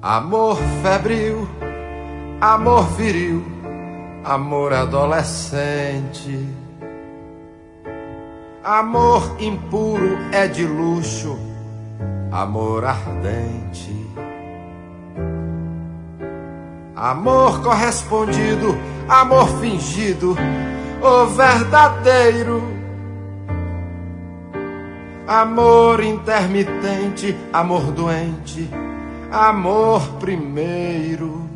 Amor febril, amor viril, amor adolescente. Amor impuro é de luxo, amor ardente. Amor correspondido, amor fingido, o verdadeiro. Amor intermitente, amor doente, amor primeiro.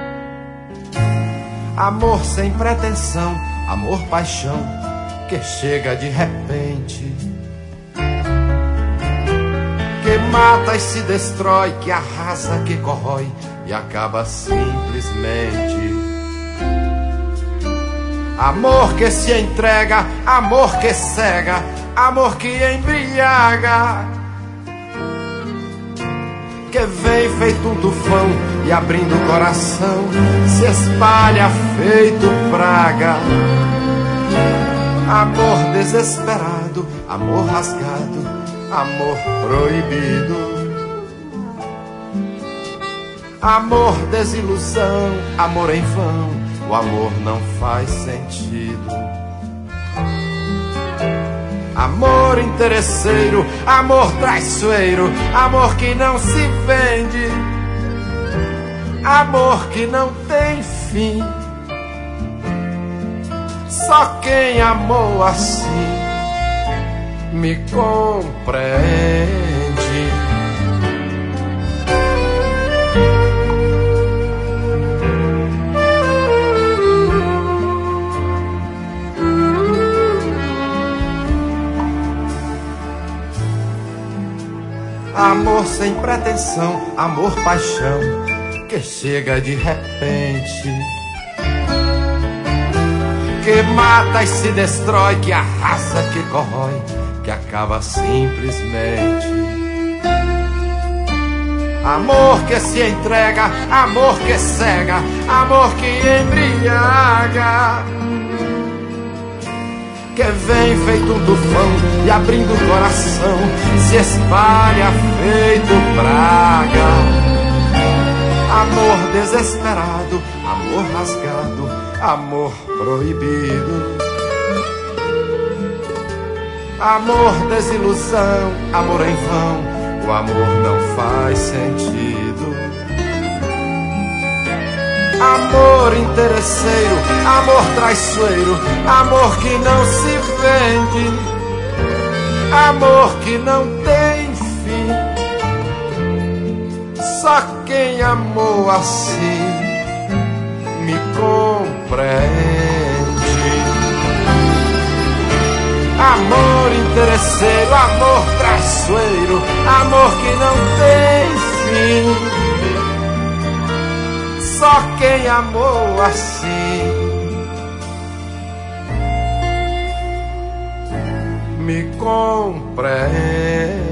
Amor sem pretensão, amor paixão, que chega de repente, que mata e se destrói, que arrasa, que corrói e acaba simplesmente. Amor que se entrega, amor que cega, amor que embriaga, que vem feito um tufão e abrindo o coração se espalha feito praga. Amor desesperado, amor rasgado, amor proibido. Amor desilusão, amor em vão, o amor não faz sentido. Amor interesseiro, amor traiçoeiro, amor que não se vende, amor que não tem fim. Só quem amou assim me compreende. Amor sem pretensão, amor paixão, que chega de repente, que mata e se destrói, que arrasa, que corrói, que acaba simplesmente. Amor que se entrega, amor que cega, amor que embriaga, que vem feito um tufão e abrindo o coração se espalha feito praga. Amor desesperado, amor rasgado, amor proibido. Amor desilusão, amor em vão, o amor não faz sentido. Amor interesseiro, amor traiçoeiro, amor que não se vende, amor que não tem fim. Só quem amou assim me compreende. Amor interesseiro, amor traiçoeiro, amor que não tem fim. Só quem amou assim me compreende.